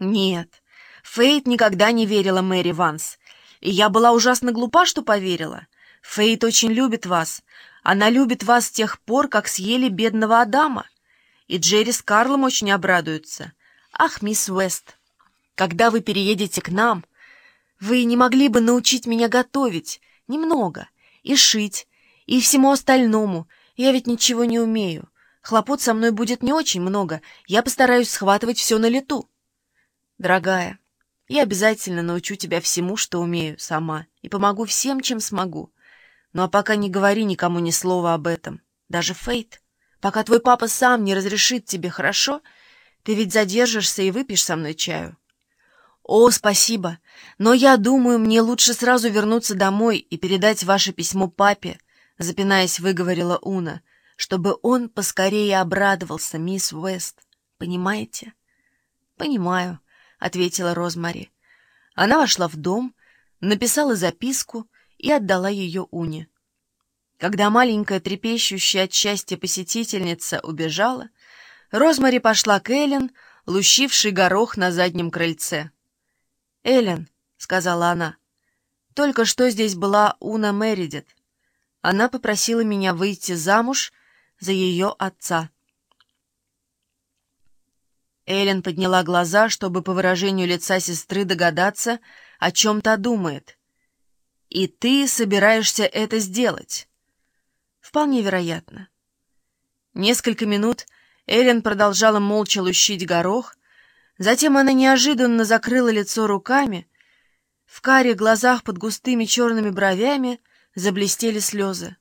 Нет, Фейт никогда не верила Мэри Ванс. И я была ужасно глупа, что поверила. Фейт очень любит вас. Она любит вас с тех пор, как съели бедного Адама. И Джерри с Карлом очень обрадуются. Ах, мисс Уэст, когда вы переедете к нам, вы не могли бы научить меня готовить немного, и шить, и всему остальному. Я ведь ничего не умею. Хлопот со мной будет не очень много. Я постараюсь схватывать все на лету. Дорогая, я обязательно научу тебя всему, что умею сама, и помогу всем, чем смогу. Ну а пока не говори никому ни слова об этом, даже Фейт. Пока твой папа сам не разрешит тебе, хорошо? Ты ведь задержишься и выпьешь со мной чаю. О, спасибо, но я думаю, мне лучше сразу вернуться домой и передать ваше письмо папе, запинаясь, выговорила Уна, чтобы он поскорее обрадовался, мисс Уэст. Понимаете? Понимаю, ответила Розмари. Она вошла в дом, написала записку и отдала ее Уне. Когда маленькая трепещущая от счастья посетительница убежала, Розмари пошла к Эллен, лущившей горох на заднем крыльце. «Эллен», — сказала она, — «только что здесь была Уна Мередит. Она попросила меня выйти замуж за ее отца». Эллен подняла глаза, чтобы по выражению лица сестры догадаться, о чем та думает. «И ты собираешься это сделать?» «Вполне вероятно». Несколько минут Эллен продолжала молча лущить горох, затем она неожиданно закрыла лицо руками. В карих глазах под густыми черными бровями заблестели слезы.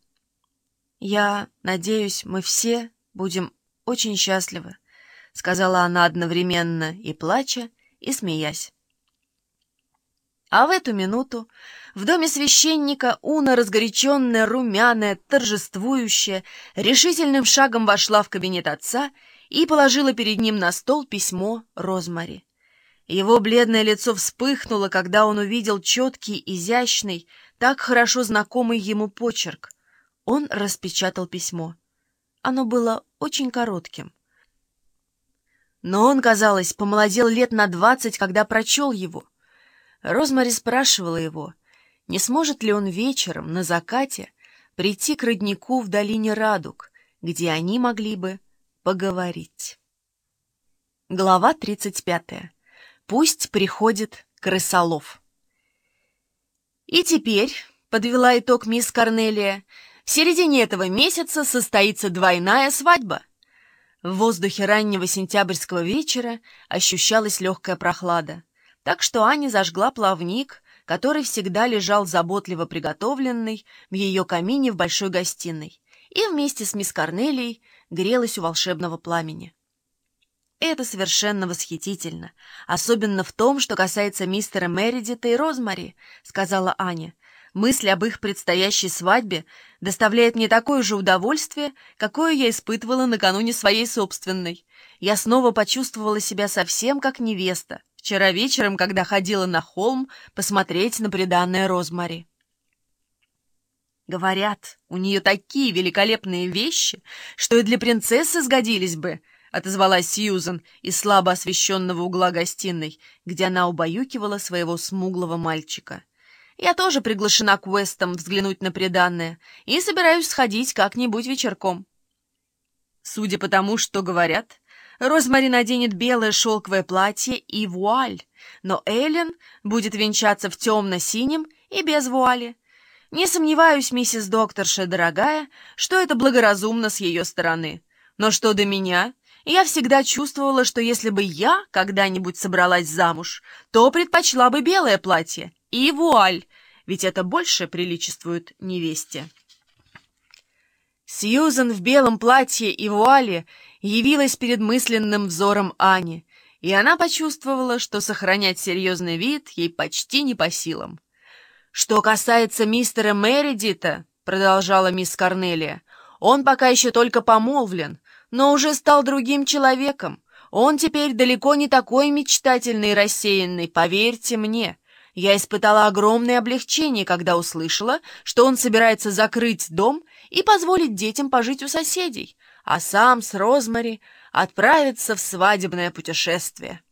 «Я надеюсь, мы все будем очень счастливы», — сказала она одновременно и плача, и смеясь. А в эту минуту в доме священника Уна, разгоряченная, румяная, торжествующая, решительным шагом вошла в кабинет отца и положила перед ним на стол письмо Розмари. Его бледное лицо вспыхнуло, когда он увидел четкий, изящный, так хорошо знакомый ему почерк. Он распечатал письмо. Оно было очень коротким. Но он, казалось, помолодел лет на 20, когда прочел его. Розмари спрашивала его, не сможет ли он вечером на закате прийти к роднику в долине Радуг, где они могли бы поговорить. Глава 35. Пусть приходит крысолов. И теперь, подвела итог мисс Корнелия, в середине этого месяца состоится двойная свадьба. В воздухе раннего сентябрьского вечера ощущалась легкая прохлада, так что Аня зажгла плавник, который всегда лежал заботливо приготовленный в ее камине в большой гостиной, и вместе с мисс Корнелией грелась у волшебного пламени. Это совершенно восхитительно, особенно в том, что касается мистера Мередита и Розмари, сказала Аня. Мысль об их предстоящей свадьбе доставляет мне такое же удовольствие, какое я испытывала накануне своей собственной. Я снова почувствовала себя совсем как невеста вчера вечером, когда ходила на холм посмотреть на приданное Розмари. Говорят, у нее такие великолепные вещи, что и для принцессы сгодились бы, отозвалась Сьюзен из слабо освещенного угла гостиной, где она убаюкивала своего смуглого мальчика. Я тоже приглашена к Уэстам взглянуть на приданное и собираюсь сходить как-нибудь вечерком. Судя по тому, что говорят, Розмари наденет белое шелковое платье и вуаль, но Эллен будет венчаться в темно-синем и без вуали. Не сомневаюсь, миссис докторша, дорогая, что это благоразумно с ее стороны. Но что до меня, я всегда чувствовала, что если бы я когда-нибудь собралась замуж, то предпочла бы белое платье и вуаль, ведь это больше приличествует невесте. Сьюзен в белом платье и вуале явилась перед мысленным взором Ани, и она почувствовала, что сохранять серьезный вид ей почти не по силам. «Что касается мистера Мередита, — продолжала мисс Корнелия, — он пока еще только помолвлен, но уже стал другим человеком. Он теперь далеко не такой мечтательный и рассеянный, поверьте мне. Я испытала огромное облегчение, когда услышала, что он собирается закрыть дом и позволить детям пожить у соседей, а сам с Розмари отправиться в свадебное путешествие».